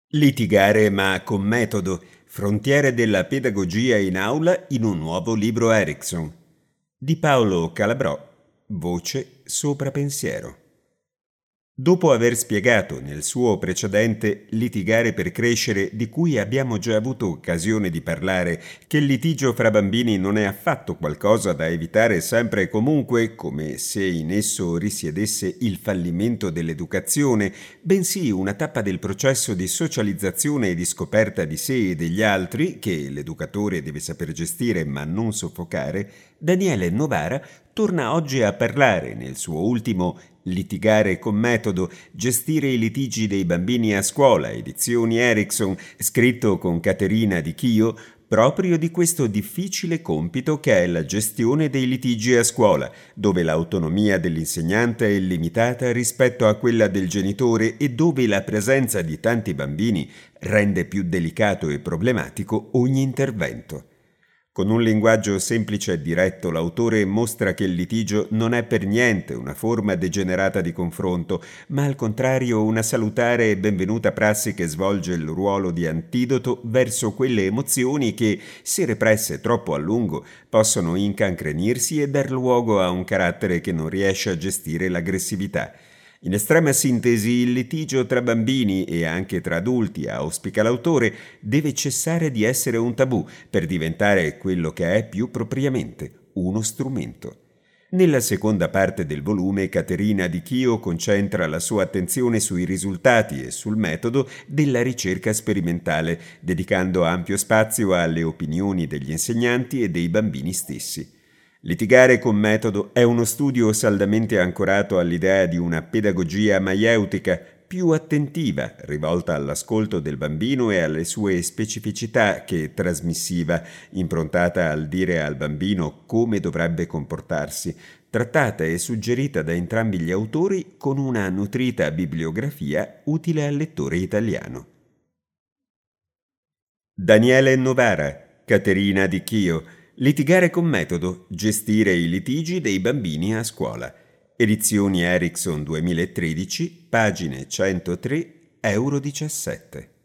Litigare ma con metodo. Frontiere della pedagogia in aula in un nuovo libro Erickson. Di Paolo Calabrò. Voce sopra pensiero. Dopo aver spiegato nel suo precedente Litigare per crescere, di cui abbiamo già avuto occasione di parlare, che il litigio fra bambini non è affatto qualcosa da evitare sempre e comunque, come se in esso risiedesse il fallimento dell'educazione, bensì una tappa del processo di socializzazione e di scoperta di sé e degli altri, che l'educatore deve saper gestire ma non soffocare, Daniele Novara torna oggi a parlare nel suo ultimo Litigare con metodo, gestire i litigi dei bambini a scuola, edizioni Erickson, scritto con Caterina Di Chio, proprio di questo difficile compito che è la gestione dei litigi a scuola, dove l'autonomia dell'insegnante è limitata rispetto a quella del genitore e dove la presenza di tanti bambini rende più delicato e problematico ogni intervento. Con un linguaggio semplice e diretto, l'autore mostra che il litigio non è per niente una forma degenerata di confronto, ma al contrario una salutare e benvenuta prassi che svolge il ruolo di antidoto verso quelle emozioni che, se represse troppo a lungo, possono incancrenirsi e dar luogo a un carattere che non riesce a gestire l'aggressività. In estrema sintesi, il litigio tra bambini e anche tra adulti, auspica l'autore, deve cessare di essere un tabù per diventare quello che è più propriamente, uno strumento. Nella seconda parte del volume, Caterina Di Chio concentra la sua attenzione sui risultati e sul metodo della ricerca sperimentale, dedicando ampio spazio alle opinioni degli insegnanti e dei bambini stessi. Litigare con metodo è uno studio saldamente ancorato all'idea di una pedagogia maieutica più attentiva, rivolta all'ascolto del bambino e alle sue specificità che trasmissiva, improntata al dire al bambino come dovrebbe comportarsi, trattata e suggerita da entrambi gli autori con una nutrita bibliografia utile al lettore italiano. Daniele Novara, Caterina Di Chio. Litigare con metodo, gestire i litigi dei bambini a scuola. Edizioni Erickson 2013, pagine 103, euro 17.